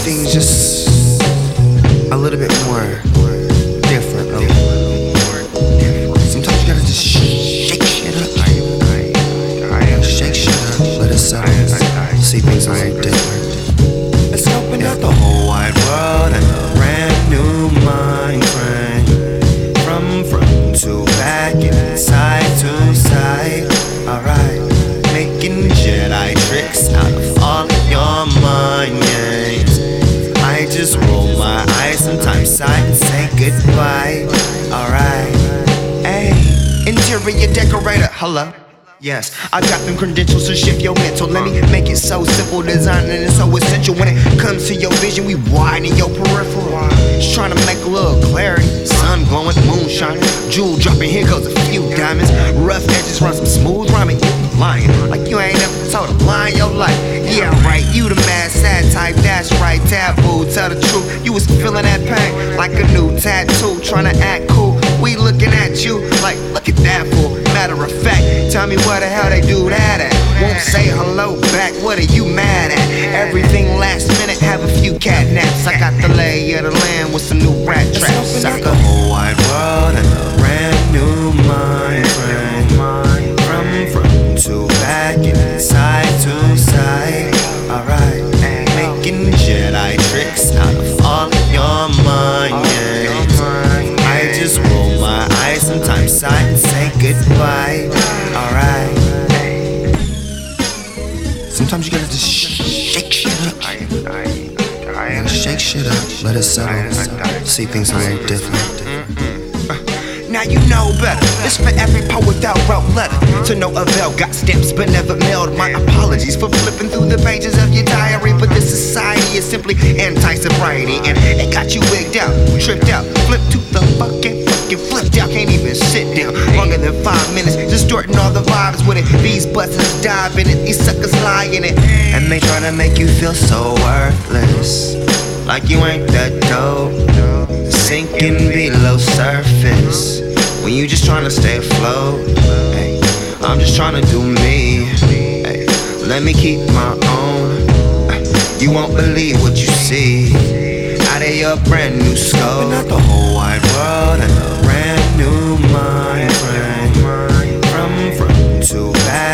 things just a little bit more differently. Sometimes you gotta just shake shit up. Shake shit up, let it settle. See things a little different. Let's open up the whole wide world and a brand new mind frame. From front to back and side to side. Alright, making Jedi tricks out of all of your mind games. I just roll my eyes, sometimes sigh and say goodbye. Alright, hey, interior decorator, hello. Yes, I got them credentials to shift your mental. Let me make it so simple, designing is so essential. When it comes to your vision, we widen your peripheral. Just trying to make a little clarity. Sun glowing, moon shining, jewel dropping. Here goes a few diamonds. Rough edges run some smooth rhyming. You lying like you ain't never told a lie in your life. Yeah, right, you the mad sad type. That's right, taboo. Tell the truth, you was feeling that pain like a new tattoo. Trying to act cool, we looking at you like, look at that fool. Matter of fact, tell me where the hell they do that at. Won't say hello back, what are you mad at? Everything last minute, have a few cat naps. I got the lay of the land with some new rat traps. I got the whole wide world and a brand new mind frame. From front to back and side to side. Alright, making Jedi tricks out of all of your mind games. I just roll my eyes, sometimes sigh and say goodbye. Alright, sometimes you gotta just shake shit up. You gotta shake shit up, let it settle. See things a little different. Now you know better. It's for every poet that wrote letter to no avail. Got stamps but never mailed. My apologies for flipping through the pages of your diary, but this society is simply anti-sobriety, and it got you wigged out, tripped out, flipped to the fucking flipped out. Can't even sit down longer than 5 minutes, distorting all the vibes with it. These buzzers dive in it, these suckers lie in it, and they tryna make you feel so worthless, like you ain't that dope, sinking below surface, when you just tryna stay afloat. Hey, I'm just tryna do me. Hey, let me keep my own. You won't believe what you see out of your brand new scope. Not the whole wide world and a brand new mind frame. From front to back